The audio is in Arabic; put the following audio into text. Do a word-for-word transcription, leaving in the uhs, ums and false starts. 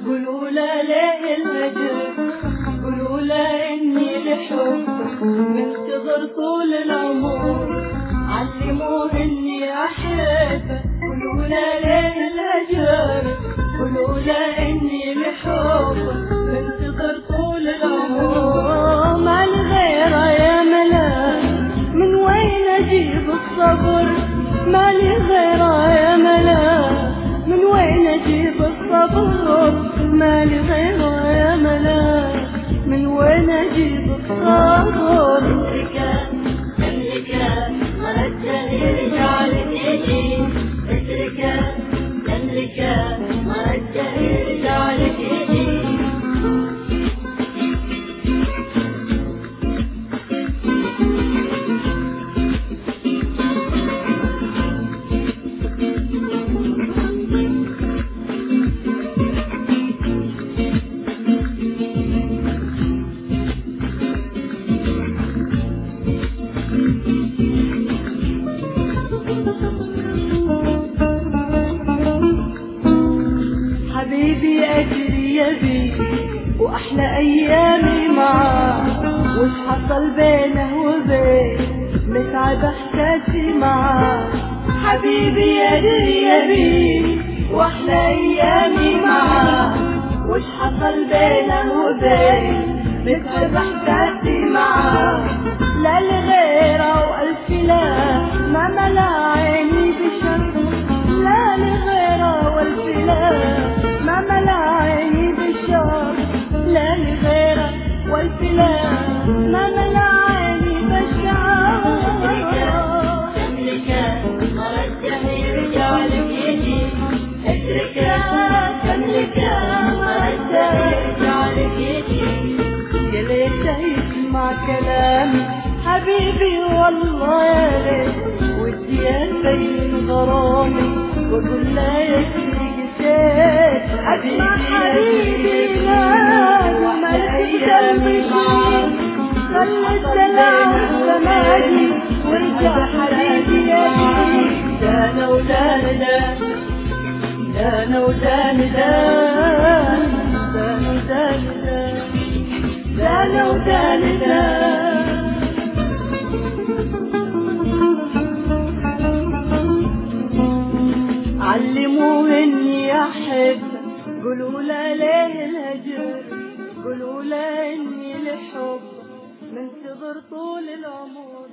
قولوا له ليه الهجر، قولوا له اني لحبك منتظر طول العمر، علموه اني احبه. قولوا له ليه الهجر، قولوا له اني لحبك منتظر طول العمر. ما لغيره يا ملا من وين اجيب الصبر، ما لغيره يا ملا من وين اجيب الصبر، ما لغيره يا ملا من وين اجيب الصبر. حبيبي أجري يبي وأحلى أيامي معاه، وش حصل بينه وبين متعب إحساسي معاه. حبيبي أجري يبي وأحلى أيامي معاه، وش حصل بينه وبين متعب إحساسي معاه. لا لغيره وألف لا ما ملا عيني بشر، لا لغيره والف لا ما ملا عيني بالشر، لا لغيره والف لا ما ملا عيني بالشر. تملكه مرجح يرجع لك يجي، اتركه تملكه مرجح يرجع لك يجي. يا ليته يسمع كلامي حبيبي والله يا ليت، ودي ابين غرامي واقول له يكفيك زيت. اسمع حبيبي لازم الف قلبي فيك، خلي الدلع والسماجي وارجع حبيبي يا بيك. دانا ودانا دانا ودانا دانا ودانا دانا ودانا. علموه اني احب، قولوا له ليه الهجر، قولوا له اني لحب منتظر طول العمر.